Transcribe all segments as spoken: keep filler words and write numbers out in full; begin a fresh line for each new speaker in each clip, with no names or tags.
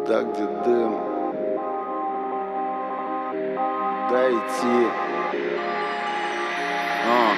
Туда, где дым, куда идти? А.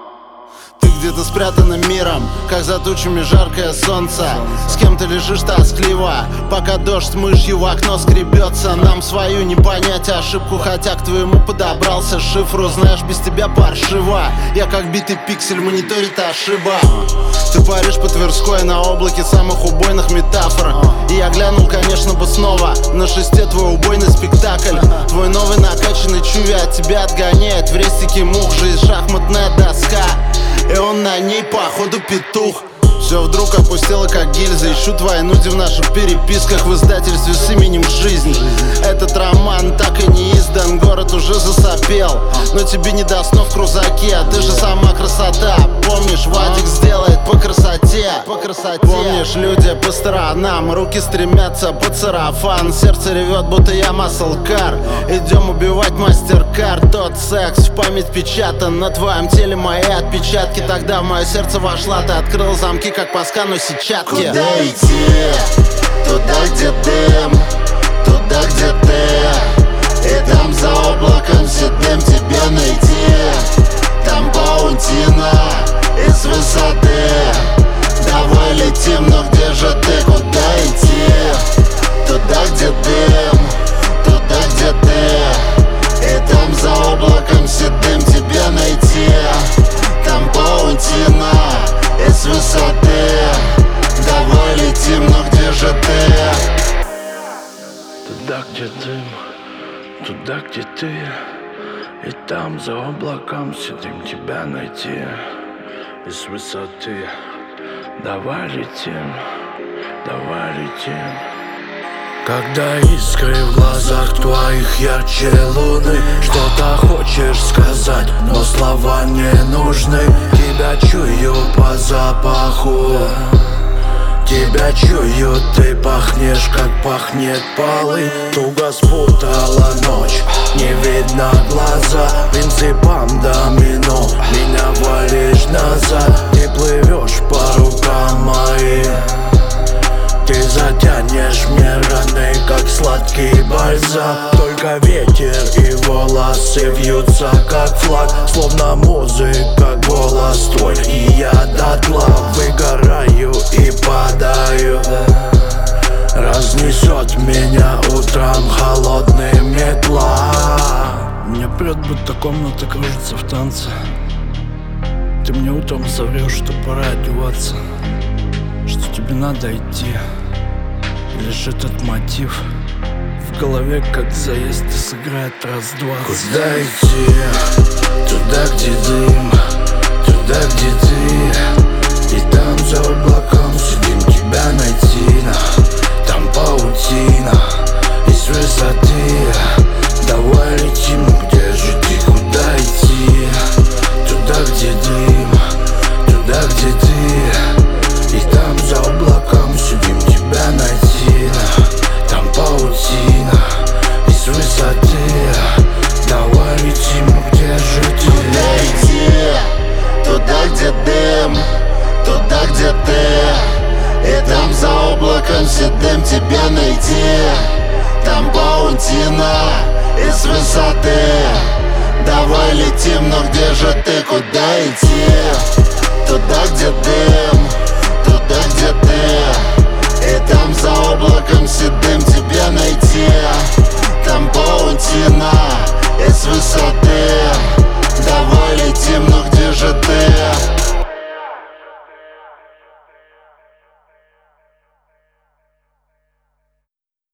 Ты где-то спрятана миром, как за тучами жаркое солнце. С кем ты лежишь тоскливо, пока дождь мышью в окно скребется. Нам свою не понять ошибку, хотя к твоему подобрался шифру. Знаешь, без тебя паршиво, я как битый пиксель, в мониторе ты ошиба. Ты паришь по Тверской на облаке самых убойных метафор. И я глянул, конечно бы снова на шесте твой убойный спектакль. Твой новый накачанный чуви от тебя отгоняет в рестике мух. Жизнь шахматная доска, и он на ней походу петух. Все вдруг опустело как гильза. Ищу твои нуди в наших переписках в издательстве с именем «Жизнь». Этот роман так и не издан, город уже засопел, но тебе не до снов в крузаке, а ты же сама красота. Помнишь, Вадик сделает по красоте, по красоте. Помнишь, люди по сторонам, руки стремятся под сарафан. Сердце ревет, будто я маслкар. Идем убивать мастер-кард. Тот секс в память печатан, на твоем теле мои отпечатки. Тогда в мое сердце вошла, ты открыл замки, как по скану сетчатки.
Куда идти? Туда, где дым, туда, где ты. И там за облаком седым тебя найти. Там паутина из высоты. Давай летим, но где же ты? Куда идти? Туда, где дым, туда, где ты. И там за облаком седым тебя найти. Там паутина из высоты. Давай летим, но где же ты?
Туда, где дым, туда, где ты. И там за облаком сидим тебя найти. Из высоты. Давай летим, давай летим. Когда искры в глазах твоих ярче луны, что-то хочешь сказать, но слова не нужны. Тебя чую по запаху, тебя чую, ты пахнешь, как пахнет полы. Туго спутала ночь, не видно глаза. Принципам домино, меня валишь назад. Ты плывешь по рукам моим, ты затянешь мне раны, как сладкий бальзам. Только ветер и волосы вьются, как флаг, словно музыка, голос твой. И я дотла выгораю и падаю. Разнесет меня утром холодный метла. Меня прет, будто комната кружится в танце. Ты мне утром соврешь, что пора одеваться, что тебе надо идти. И лишь этот мотив в голове, как заезд, и сыграет раз-два. Куда идти? Туда, где дым, туда, где ты. И там за облаком сидим тебя найти. Там паутина из высоты. Давай летим, где же ты? Куда идти? Туда, где дым, туда, где ты. И там за облаком сидим тебя найти. Там паутина из высоты. Давай летим, где же ты?
Куда идти? Туда, где дым, туда, где ты. И там за облаком седым тебя найти. Там паутина из высоты. Давай летим, но где же ты? Куда идти? Туда, где дым, туда, где ты. И там за облаком седым тебя найти. Там паутина из высоты.